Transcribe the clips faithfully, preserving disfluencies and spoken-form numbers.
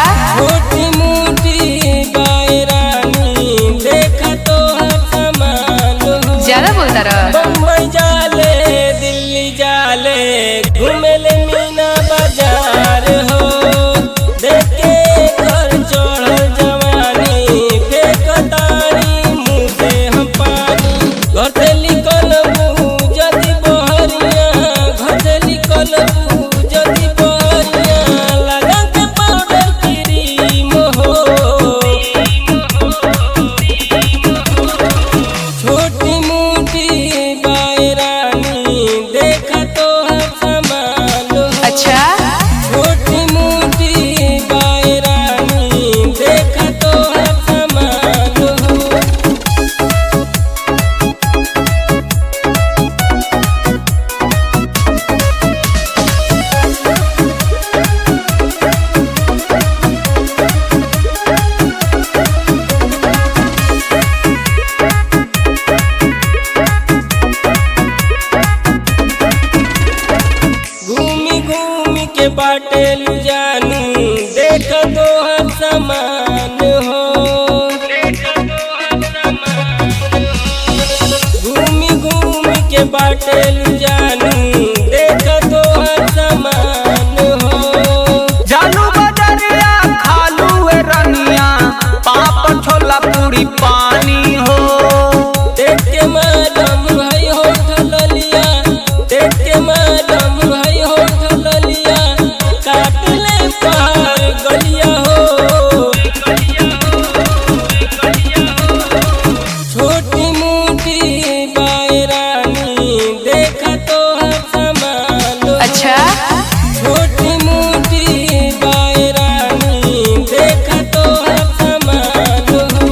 छोटी मोटी बायरानी देखा तो हर सामान हो। ज्यादा बोलता रहा। बम्बई जाले दिल्ली जाले घूमेले मीना बाजार हो। देखे घर चढ़ल जवानी फेंकतारी मुँह से हम पानी। घर से निकल जदी बहरिया घर से निकल जदी बहरिया लगा के पाउडर क्रीम हो। छोटी मोटी बायरानी देखा तो हर सामान हो। अच्छा छोटी मोटी बायरानी देखा तो हर सामान हो। घूमी घूमी के बाटेल जानू देख तो हर सामान हो। घूमी घूमी के बाटेल जानू देख तो हर सामान हो। जानू बजरिया खालू है रनिया पाप छोला पूरी पानी हो। देख के मैडम है होठ ललिया देख के मैडम है होठ ललिया काट ले पार गलिया हो। छोटी मोटी बायरानी देखा तो हर सामान हो। अच्छा छोटी मोटी बायरानी देखा तो हर सामान हो।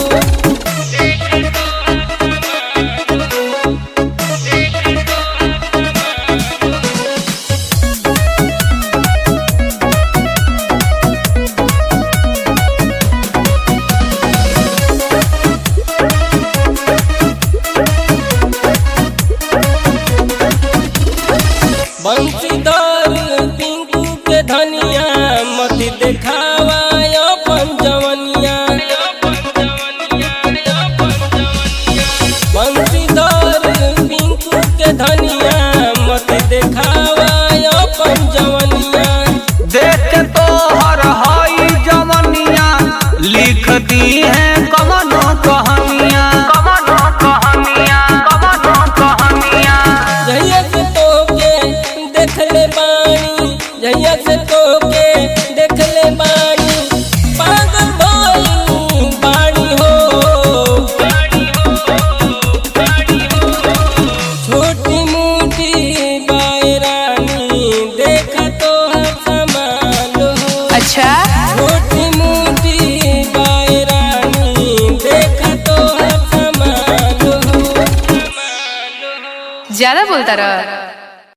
बंशीधर पिंकू के धनिया मत देखावा अपन जवनिया। बंशीधर पिंकू के धनिया मत देखावा अपन जवनिया। देख तो हर हाई जवनिया लिख दी है कमनो कहानिया कमनो कहानिया कमनो कहानिया। जहिया से तोके देखले बानी जहिया से तोके देखले बानी पागल भइल बानी हो। छोटी मोटी बायरानी देखा तो हर सामान हो। अच्छा छोटी मोटी बायरानी देखा तो हर सामान हो। ज्यादा बोलता रहा।